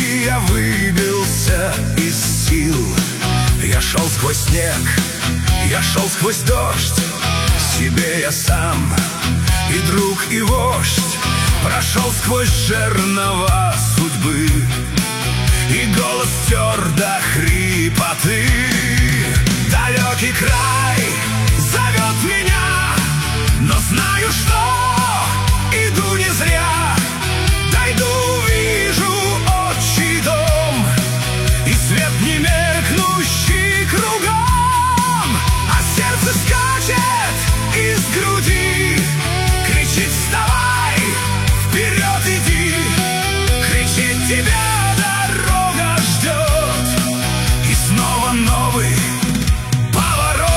груди я выбился из сил. Я шел сквозь снег, я шел сквозь дождь. Себе я сам и друг, и вождь. Прошел сквозь жернова судьбы, и голос стер до хрипоты. Далекий край зовет меня, но знаю, что иду не зря. Дойду, увижу отчий дом и свет не меркнущий кругом. А сердце скачет из груди, кричит: вставай, вперед иди. Кричит: тебя дорога ждет, и снова новый поворот.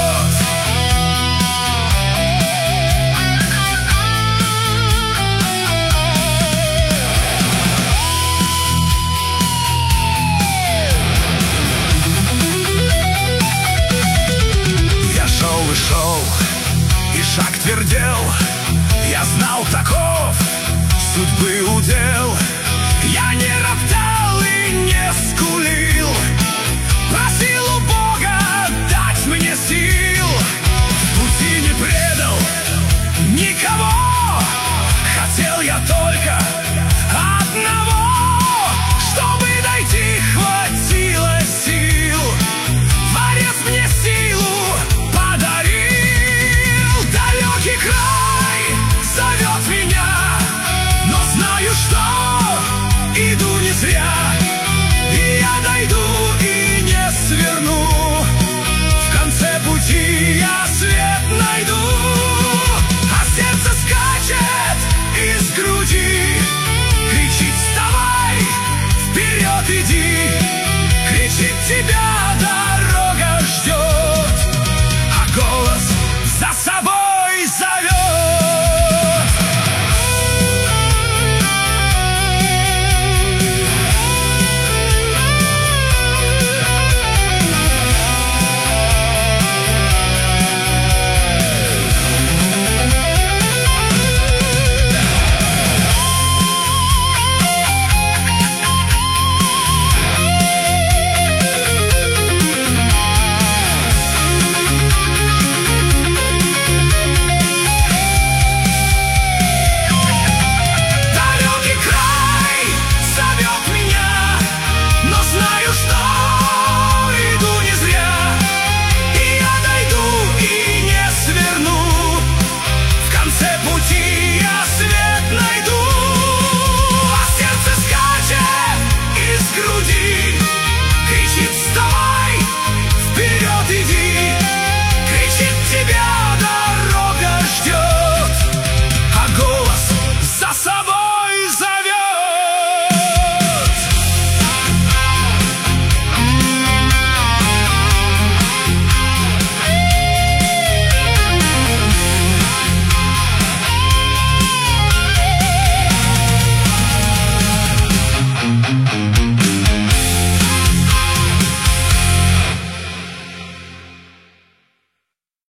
Я шел и шел, и шаг твердел. Я знал, таков судьбы удел. Я не роптал и не скулил, просил у Бога дать мне сил. В пути не предал никого, хотел я только одного, чтобы дойти хватило сил. Творец мне силу подарил. Далекий край зовет меня, но знаю, что иду не зря. И я дойду и не сверну, в конце пути я свет найду. А сердце скачет из груди, кричит: вставай, вперед иди. Кричит: тебя